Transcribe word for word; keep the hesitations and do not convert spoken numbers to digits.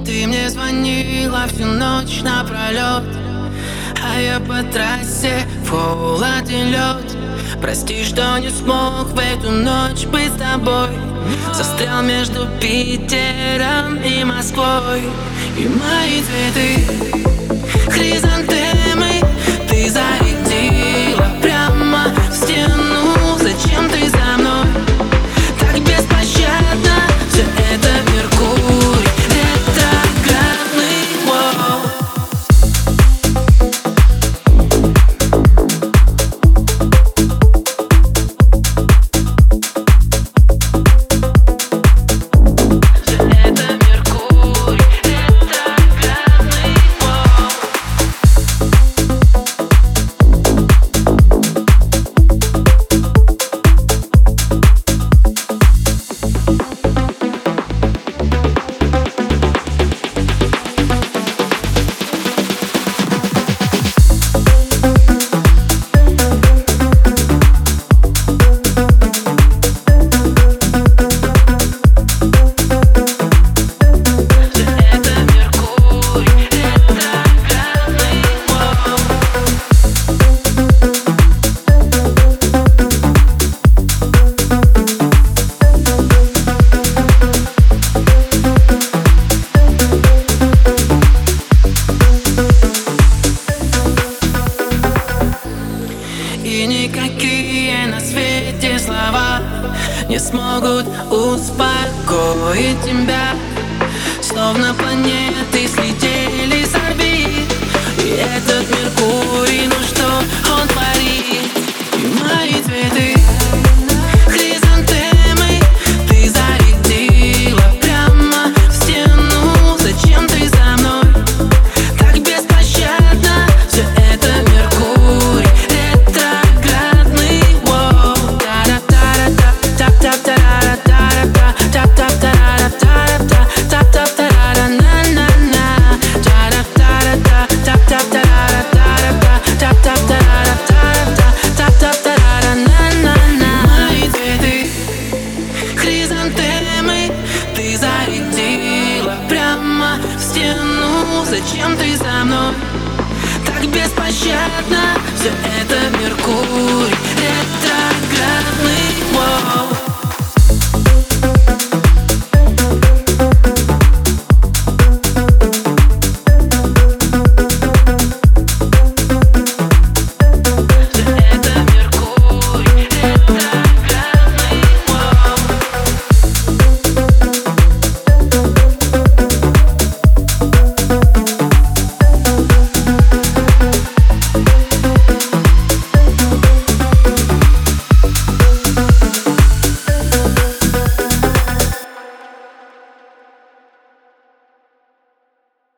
Ты мне звонила всю ночь напролет, а я по трассе в холод и лед. Прости, что не смог в эту ночь быть с тобой. Застрял между Питером и Москвой. И мои цветы, хризантемы, ты зарядила прямо в стену. Зачем ты за мной так беспощадно? Все это Меркурий ретроградный, воу. И никакие на свете слова не смогут успокоить тебя. Словно планеты слетели с орбит, и этот Меркурий, ну что он творит? И мои цветы, хризантемы, ты зарядила прямо в стену. Зачем ты за мной так беспощадно? Все это Меркурий ретроградный, воу. Мои цветы, хризантемы, ты зарядила прямо в стену. Зачем ты за мной так беспощадно? Все это Меркурий ретроградный, воу.